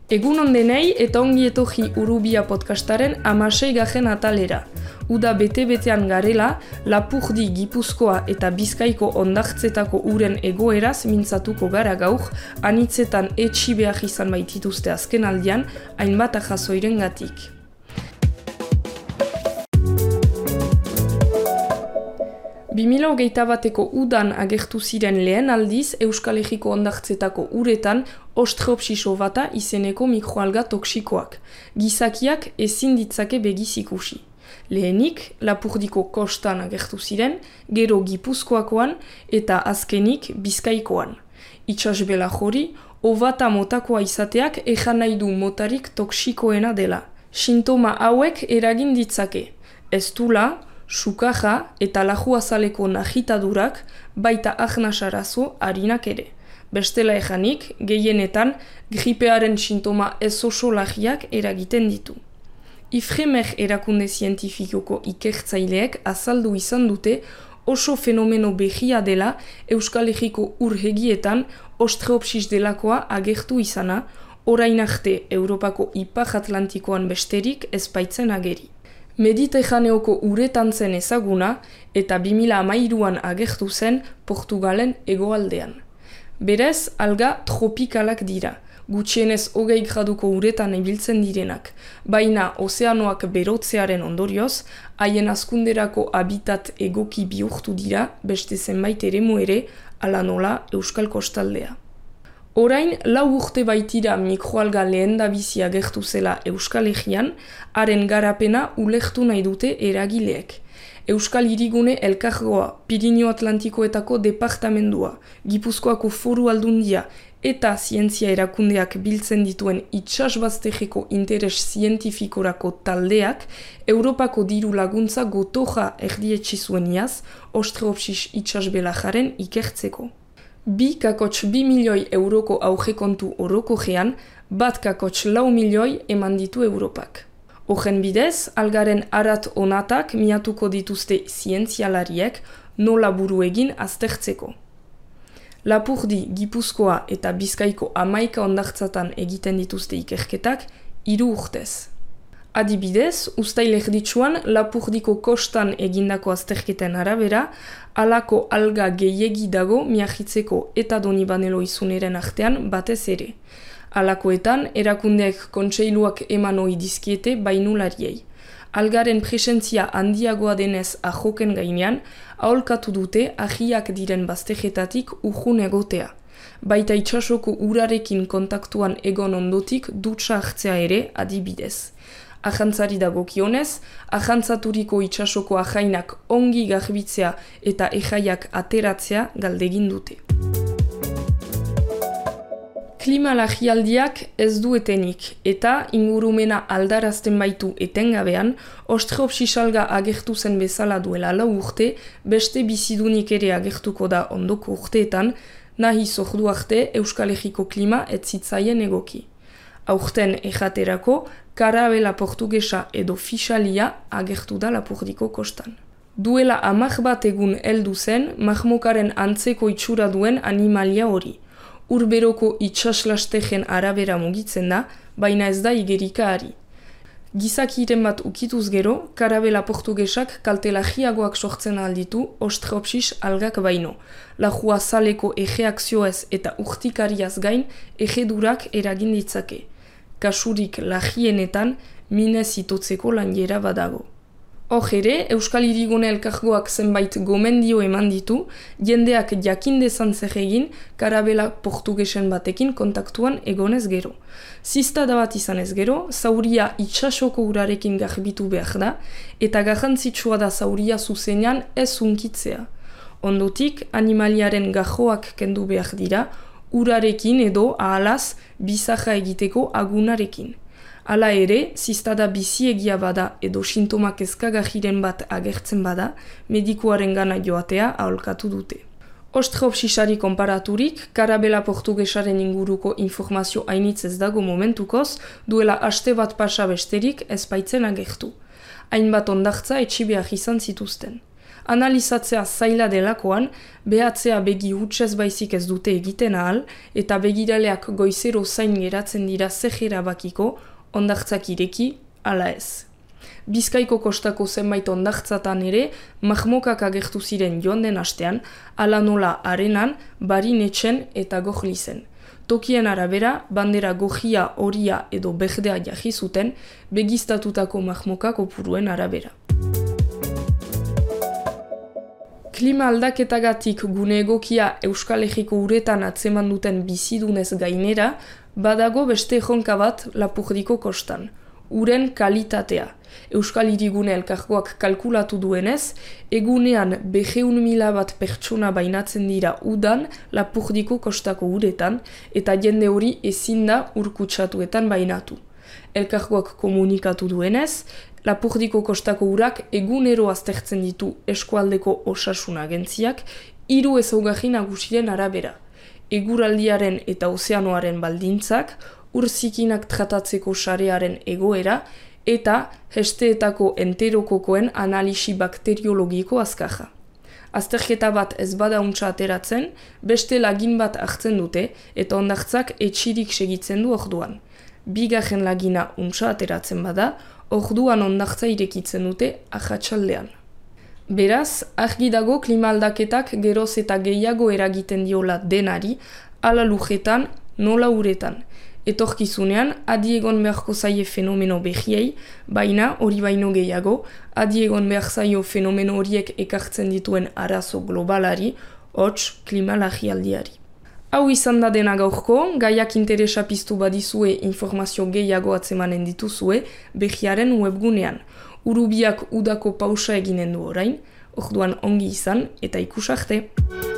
Egun ondenei eta ongi etorri Urubia podcastaren 16. atalera. Uda bete-betean garela, Lapurdi, Gipuzkoa eta Bizkaiko hondartzetako uren egoeraz mintzatuko gara gaur, anitzetan etxi behar izan baitituzte azken aldian, hainbat ajazoirengatik. Bateko udan agertu ziren lehen aldiz Euskal Herriko hondartzetako uretan Ostreopsiso bata izeneko mikroalga toksikoak. Gizakiak ezin ditzake begiz ikusi. Lehenik, Lapurdiko kostan agertu ziren, gero Gipuzkoakoan eta azkenik Bizkaikoan. Itsasbela jori, obata motakoa izateak ejan nahi du motarik toksikoena dela. Sintoma hauek eragin ditzake. Eztula, sukaja eta laju azaleko nahitadurak, baita ahnasarazo harinak ere. Bestela ejanik, gehienetan, gripearen sintoma ez oso lagiak eragiten ditu. Ifremer erakunde zientifikoko ikertzaileek azaldu izan dute oso fenomeno behia dela Euskal Herriko urhegietan Ostreopsis delakoa agertu izana, orain arte Europako Ipar Atlantikoan besterik ez baitzen ageri. Mediterraneoko uretan zen ezaguna eta 2013an agertu zen Portugalen hegoaldean. Berez, alga tropikalak dira, gutxienez 20 graduko uretan ibiltzen direnak, baina ozeanoak berotzearen ondorioz, haien hazkunderako habitat egoki bihurtu dira beste zenbait eremu ere, ala nola Euskal Kostaldea. Orain, 4 urte baitira mikroalga lehendabizi agertu zela Euskal Herrian, haren garapena ulertu nahi dute eragileek. Euskal Hirigune Elkargoa, Pirinio Atlantikoetako departamendua, Gipuzkoako Foru Aldundia eta zientzia erakundeak biltzen dituen itsasbazterreko interes zientifikorako taldeak Europako diru laguntza gotoja erdietsi zuen iaz Ostreopsis itsasbelajaren ikertzeko. 2,2 milioi euroko aurrekontu orokojean, 1,4 milioi eman ditu Europak. Horren bidez, algaren arat onatak miatuko dituzte zientzialariek nola buru egin aztertzeko. Lapurdi, Gipuzkoa eta Bizkaiko 11 hondartzatan egiten dituzte ikerketak 3 urtez. Adibidez, uztail erditsuan Lapurdiko kostan egindako azterketen arabera, halako alga gehiegi dago miahitzeko eta Donibanelo izuneren artean batez ere. Halakoetan, erakundeek kontseiluak eman ohi dizkiete bainulariei. Algaren presentzia handiagoa denez ajoken gainean, aholkatu dute ahiak diren bazterretatik urrun egotea. Baita itsasoko urarekin kontaktuan egon ondotik dutxa hartzea ere adibidez. Ajantzari dagokionez, ajantzaturiko itsasoko ajainak ongi garbitzea eta ejaiak ateratzea galdegin dute. Klima larrialdiak ez duetenik eta ingurumena aldarazten baitu etengabean, Ostreopsis alga agertu zen bezala duela 4 urte, beste bizidunik ere agertuko da ondoko urteetan, nahi zordu arte Euskal Herriko klima ez zitzaien egoki. Aurten ejaterako, karabela portugesa edo fisalia agertu da Lapurdiko kostan. Duela 10 bat egun heldu zen, mahmokaren antzeko itxura duen animalia hori. Urberoko itsaslastegen arabera mugitzen da, baina ez da igerika ari. Gizakiren bat ukituz gero, karabela portugesak kalte lagiagoak sortzen alditu Ostreopsis algak baino. Laju azaleko egeakzioez eta urtikariaz gain egedurak eragin ditzake. Kasurik lagienetan minez itotzeko lanjera badago. Hor ere, Euskal Hirigune Elkargoak zenbait gomendio eman ditu, jendeak jakindezan zer egin karabela portugesen batekin kontaktuan egonez gero. Ziztada bat izanez gero, zauria itsasoko urarekin garbitu behar da, eta garrantzitsua da zauria zuzenean ez hunkitzea. Ondotik, animaliaren gajoak kendu behar dira, urarekin edo ahalaz bizaja egiteko agunarekin. Hala ere, ziztada biziegia bada edo sintomak ezkagajiren bat agertzen bada, medikuaren gana joatea aholkatu dute. Ostreopsisari konparaturik, karabela portugesaren inguruko informazio hainitz ez dago momentukoz, duela aste bat pasa besterik ez baitzen agertu. Hainbat hondartza etxi behar izan zituzten. Analizatzea zaila delakoan, behatzea begi hutsez baizik ez dute egiten ahal, eta begiraleak goizero zain geratzen dira zejera bakiko, ondartzak ireki, ala ez. Bizkaiko kostako zenbait ondartzatan ere, mahmokak agertu ziren joan den astean, ala nola arenan, barinetxen eta gohlizen. Tokien arabera, bandera gojia, horia edo berdea jahi zuten, begiztatutako mahmokak kopuruen arabera. Klima aldaketagatik gune egokia Euskal Herriko uretan atzeman duten bizidunez gainera, badago beste erronka bat Lapurdiko kostan. Uren kalitatea. Euskal Hirigune elkargoak kalkulatu duenez, egunean 200.000 bat pertsona bainatzen dira udan Lapurdiko kostako uretan, eta jende hori ezin da urkutsatuetan bainatu. Elkargoak komunikatu duenez, Lapurdiko kostako urak egunero aztertzen ditu eskualdeko osasun agentziak 3 ezaugarri nagusiren arabera. Eguraldiaren eta ozeanoaren baldintzak, urzikinak tratatzeko sarearen egoera, eta hesteetako enterokokoen analisi bakteriologiko azkarra. Azterketa bat ez bada untsa ateratzen, beste lagin bat hartzen dute, eta ondartzak etxirik segitzen du orduan. Bigarren lagina untsa ateratzen bada, orduan ondartza irekitzen dute ahatsaldean. Beraz, argi dago klima aldaketak geroz eta gehiago eragiten diola denari, ala lujetan, nola uretan. Etorkizunean, adi egon beharko zaie fenomeno behiei, baina hori baino gehiago, adi egon behar zaio fenomeno horiek ekartzen dituen arazo globalari, hots klima larrialdiari. Hau izan da dena gaurko, gaiak interesa piztu badizue informazio gehiago atzemanen dituzue behiaren webgunean. Urubiak udako pausa eginen du orain, orduan ongi izan eta ikus arte.